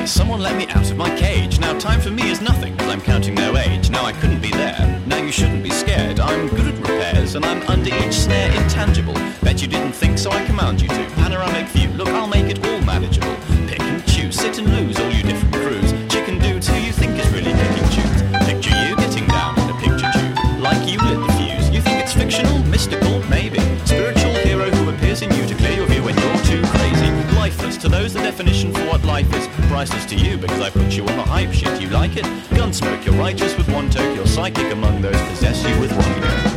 Please, someone let me out of my cage. Now time for me is nothing, cause I'm counting no age. Now I couldn't be there, now you shouldn't be scared. I'm good at repairs, and I'm under each snare intangible. Bet you didn't think, so I command you to. Panoramic view, look, I'll make it all manageable. Pick and choose, sit and lose, all you different crews. Chicken dudes who you think is really kicking tunes. Picture you getting down in a picture tube. Like you lit the fuse, you think it's fictional, mystical, maybe. Spiritual hero who appears in you to clear your view when you're too crazy. Lifeless, to those the definition for what life is. Priceless to you because I put you on the hype shit. You like it? Gunsmoke, you're righteous with one toke. You're psychic among those possess you with one go.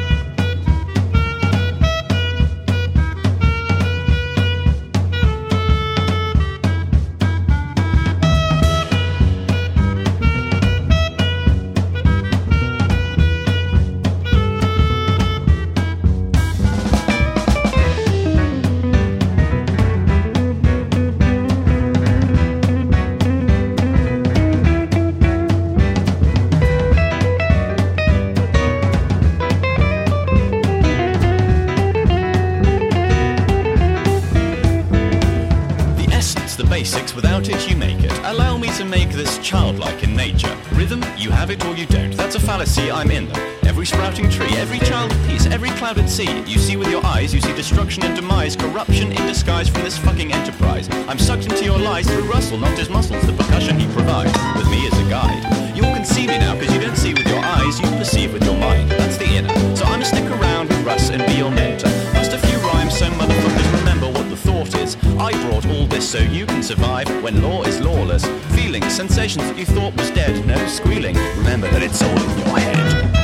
Basics, without it you make it. Allow me to make this childlike in nature. Rhythm, you have it or you don't. That's a fallacy, I'm in them. Every sprouting tree, every child of peace, every cloud at sea. You see with your eyes, you see destruction and demise. Corruption in disguise from this fucking enterprise. I'm sucked into your lies through Russell, not his muscles. The percussion he provides, with me as a guide. You all can see me now, cause you don't see with your eyes. You perceive with your mind, that's the inner. So I'm stick around with Russ and be your mentor. Just a few rhymes so motherfuckers remember what the thought is. I brought all this so you can survive when law is lawless. Feelings, sensations that you thought was dead. No squealing, remember that it's all in your head.